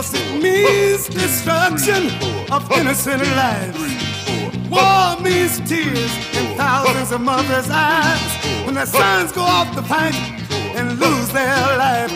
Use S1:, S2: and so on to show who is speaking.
S1: 'cause it means destruction of innocent lives. War means tears in thousands of mothers' eyes when their sons go off to fight and lose their life.